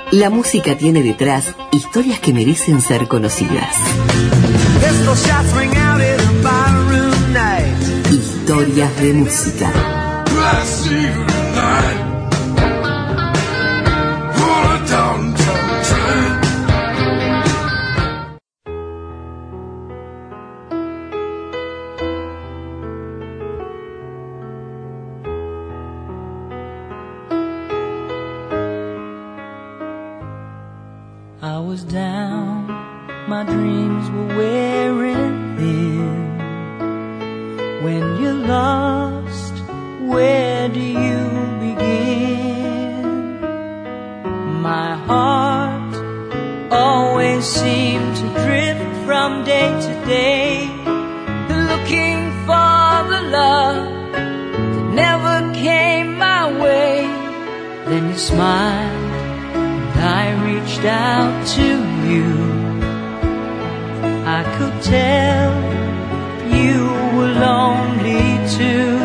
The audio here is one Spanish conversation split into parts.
La música tiene detrás historias que merecen ser conocidas. Historias de música. I was down, my dreams were wearing thin. When you're lost, where do you begin? My heart always seemed to drift from day to day, looking for the love that never came my way. Then you smiled, I reached out to you. I could tell you were lonely too.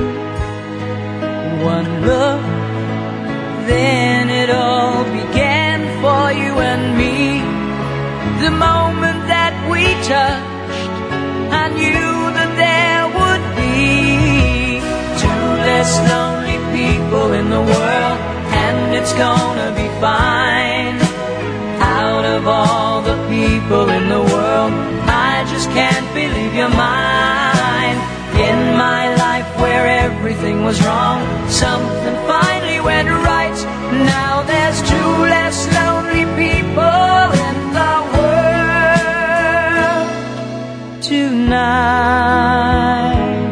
One look, then it all began for you and me. The moment that we touched, I knew that there would be two less lonely people in the world, and it's gonna be fine. Out of all the people in the world, I just can't believe you're mine. In my life where everything was wrong, something finally went right. Now there's two less lonely people in the world tonight.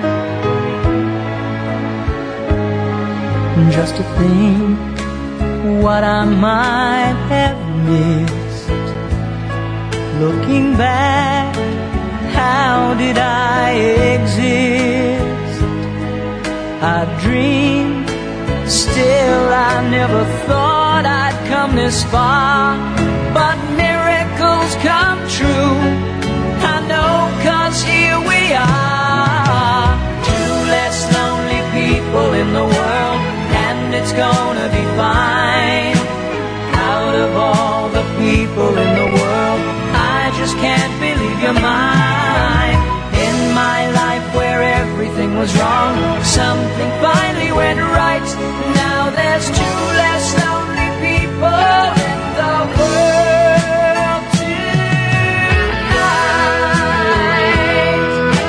Just to think what I might have missed. Looking back, how did I exist? I dreamed, still I never thought I'd come this far. But miracles come true, I know, 'cause here we are. Two less lonely people in the world, and it's gonna be fine. Out of all the people in the world, I just can't believe you're mine. In my life where everything was wrong, something finally went right. Now there's two less lonely people in the world tonight.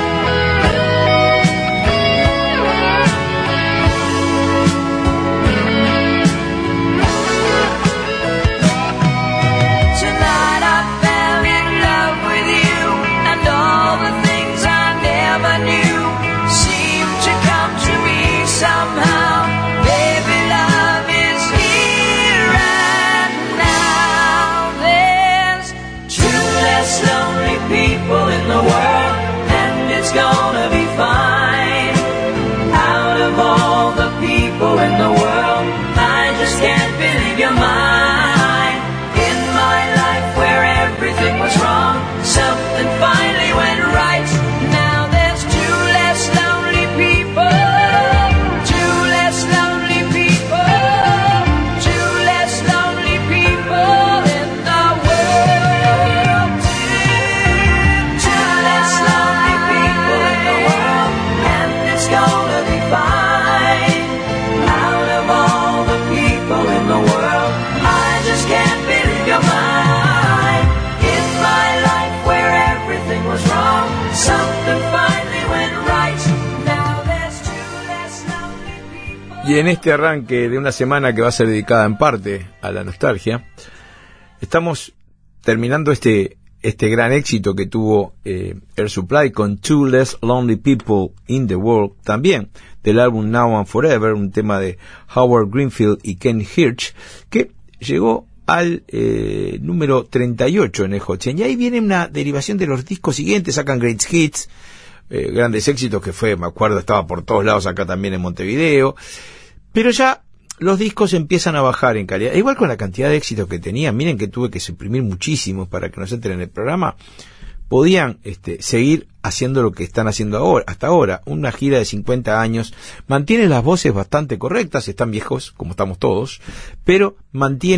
Tonight I fell in love with you, and all the things I never knew seemed to come to me somehow. Baby, love is here and now. There's two less lonely people in the world, and it's gonna be fine. Out of all the people in the world, I just can't believe you're mine. In my life where everything was wrong, something finally went right. Now there's two less lonely people. Two less lonely people. Two less lonely people in the world. Two less lonely people in the world, and it's gonna be fine. Out of all the people in the world, I just can't believe you're mine. In my life where everything was wrong, something finally went right. Now there's two less lonely people. Y en este arranque de una semana que va a ser dedicada en parte a la nostalgia, estamos terminando este gran éxito que tuvo Air Supply con Two Less Lonely People in the World, también del álbum Now and Forever, un tema de Howard Greenfield y Ken Hirsch, que llegó al número 38 en el Hot 100. Y ahí viene una derivación de los discos siguientes, sacan Great Hits, grandes éxitos, que fue, me acuerdo, estaba por todos lados acá también en Montevideo, pero ya los discos empiezan a bajar en calidad, igual con la cantidad de éxitos que tenían. Miren que tuve que suprimir muchísimos para que nos entren en el programa. Podían seguir haciendo lo que están haciendo ahora, hasta ahora, una gira de 50 años, mantienen las voces bastante correctas, están viejos, como estamos todos, pero mantienen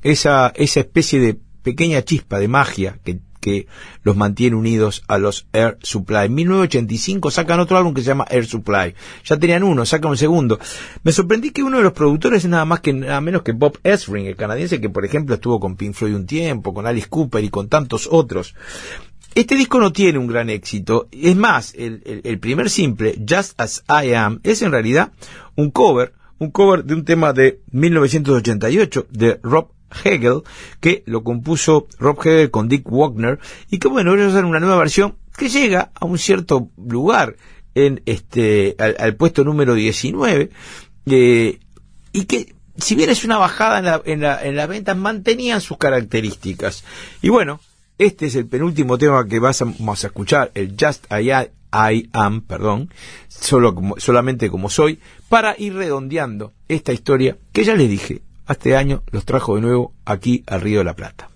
esa especie de pequeña chispa de magia que los mantiene unidos a los Air Supply. En 1985 sacan otro álbum que se llama Air Supply. Ya tenían uno, sacan un segundo. Me sorprendí que uno de los productores es nada menos que Bob Ezrin, el canadiense que por ejemplo estuvo con Pink Floyd un tiempo, con Alice Cooper y con tantos otros. Este disco no tiene un gran éxito. Es más, el primer simple, Just As I Am, es en realidad un cover de un tema de 1988 de Rob Hegel, que lo compuso Rob Hegel con Dick Wagner, y que bueno, ellos hacen una nueva versión que llega a un cierto lugar en al puesto número 19, y que si bien es una bajada en las ventas, mantenían sus características. Y bueno, este es el penúltimo tema que vamos a escuchar, el Just I Am, solamente como soy, para ir redondeando esta historia que ya les dije, este año los trajo de nuevo aquí al Río de la Plata.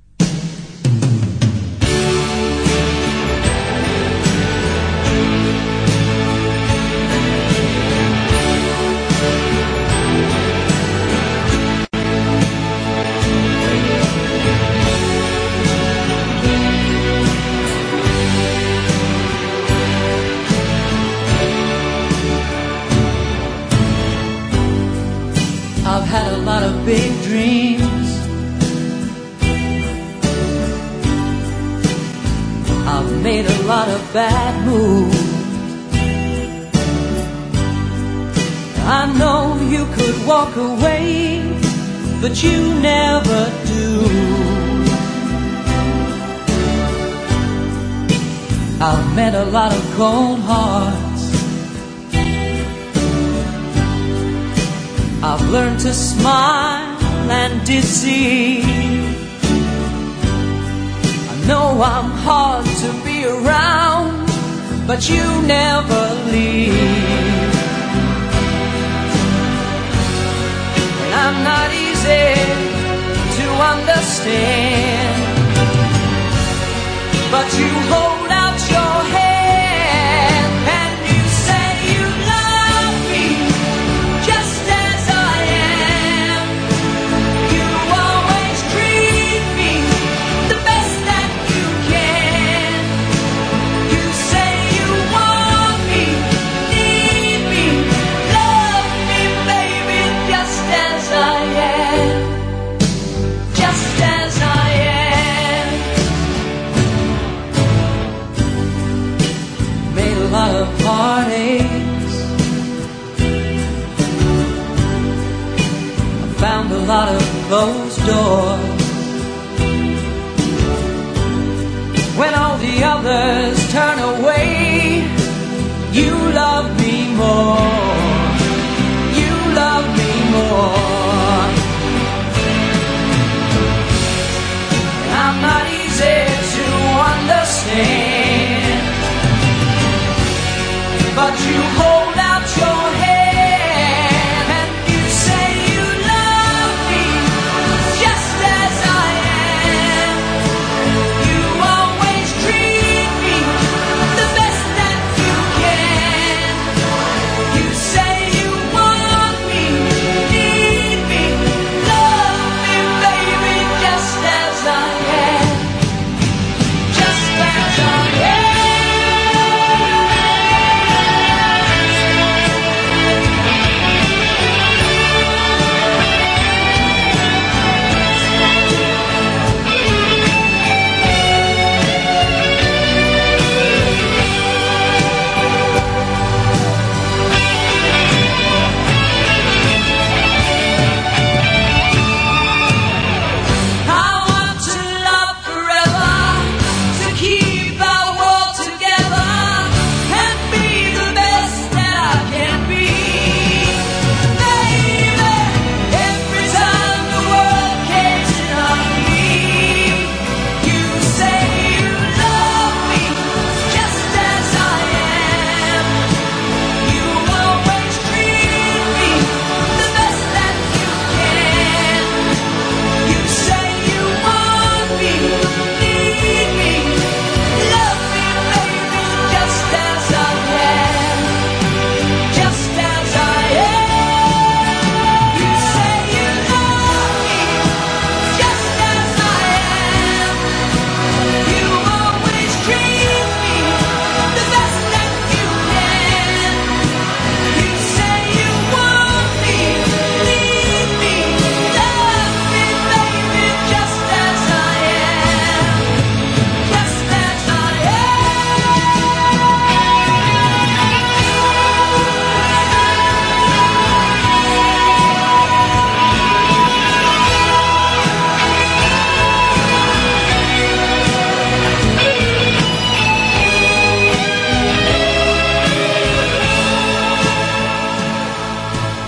I've had a lot of big dreams. I've made a lot of bad moves. I know you could walk away, but you never do. I've met a lot of cold hearts. I've learned to smile and deceive. I know I'm hard to be around, but you never leave. And I'm not easy to understand, but you hold out your hand and you say you love me just as I am. You always treat me the best that you can. You say you want me, need me, love me, baby, just as I am. Just as I am. Made a lot of heartaches. I found a lot of closed doors. When all the others turn away, you love me more. You love me more. I'm not easy to understand, but you hold out your hand and you say you love me just as I am. You always treat me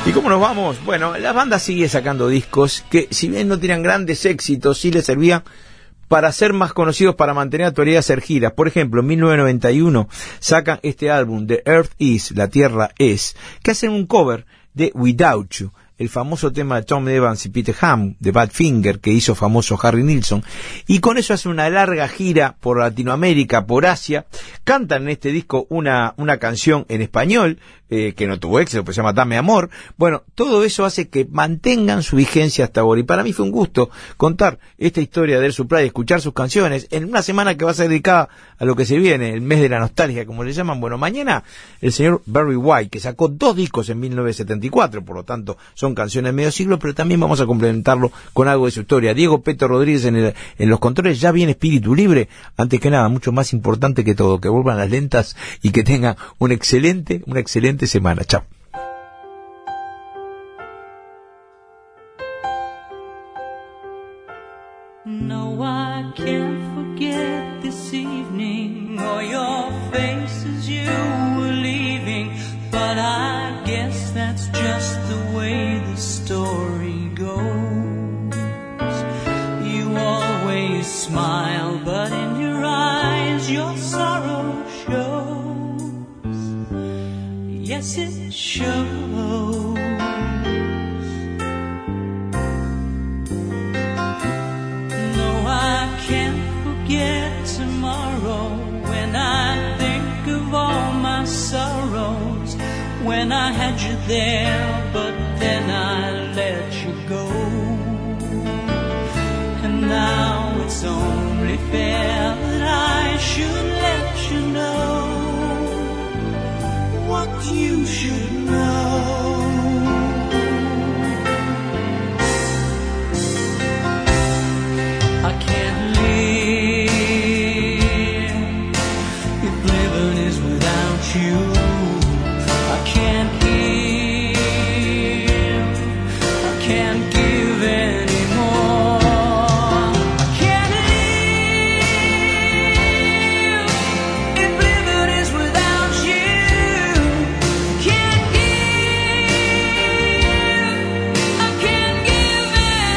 ¿Y cómo nos vamos? Bueno, la banda sigue sacando discos que, si bien no tenían grandes éxitos, sí les servían para ser más conocidos, para mantener actualidad y hacer giras. Por ejemplo, en 1991 sacan este álbum, The Earth Is, La Tierra Es, que hacen un cover de Without You, el famoso tema de Tom Evans y Peter Ham, de Badfinger, que hizo famoso Harry Nilsson, y con eso hacen una larga gira por Latinoamérica, por Asia, cantan en este disco una canción en español, que no tuvo éxito, pues se llama Dame Amor. Bueno, todo eso hace que mantengan su vigencia hasta ahora, y para mí fue un gusto contar esta historia de Air Supply, escuchar sus canciones, en una semana que va a ser dedicada a lo que se viene, el mes de la nostalgia, como le llaman. Bueno, mañana el señor Barry White, que sacó 2 discos en 1974, por lo tanto son canciones de medio siglo, pero también vamos a complementarlo con algo de su historia. Diego Peto Rodríguez en los controles. Ya viene Espíritu Libre. Antes que nada, mucho más importante que todo, que vuelvan las lentas y que tengan una excelente semana. Chao. No, I can't forget this evening or your face as you were leaving, but I guess that's just the way the story goes. You always smile, but in your eyes your sorrow shows. Yes, it shows. Forget tomorrow when I think of all my sorrows. When I had you there, but then I let you go. And now it's only fair that I should let you know what you should know. I can't live you. I can't give, I can't give anymore. I can't live if living is without you. I can't give, I can't give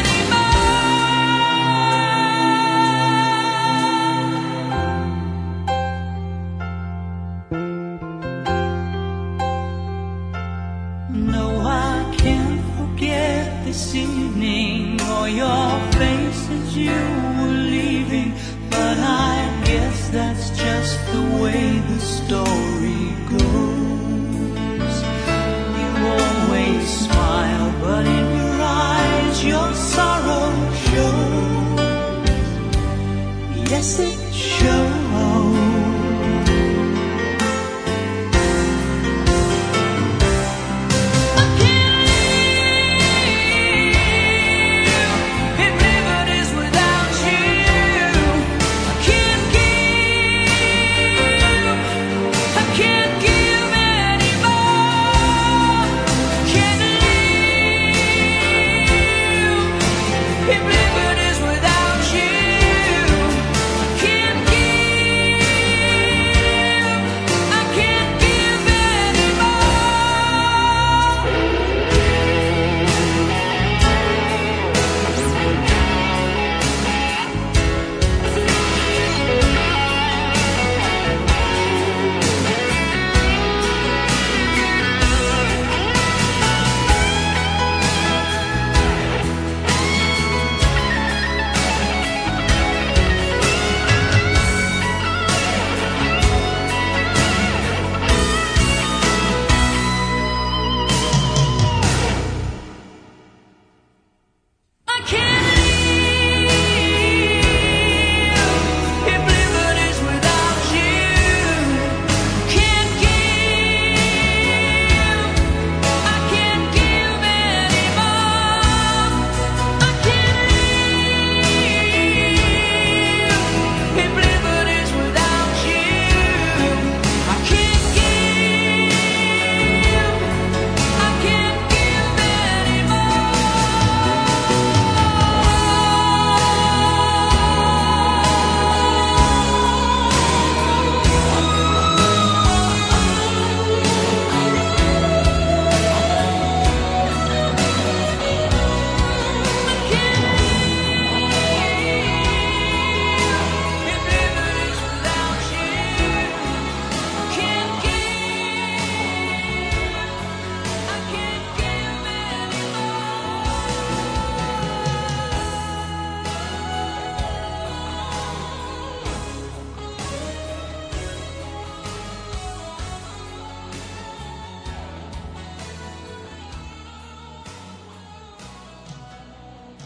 this evening or your face as you were leaving, but I guess that's just the way the story goes. You always smile, but in your eyes your sorrow shows. Yes, it shows. I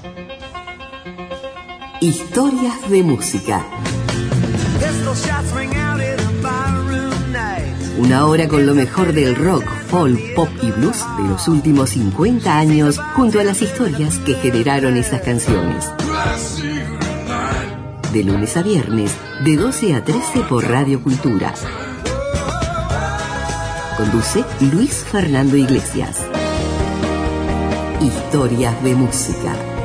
Historias de música. Una hora con lo mejor del rock, folk, pop y blues de los últimos 50 años, junto a las historias que generaron esas canciones. De lunes a viernes, de 12 a 13 por Radio Cultura. Conduce Luis Fernando Iglesias. Historias de música.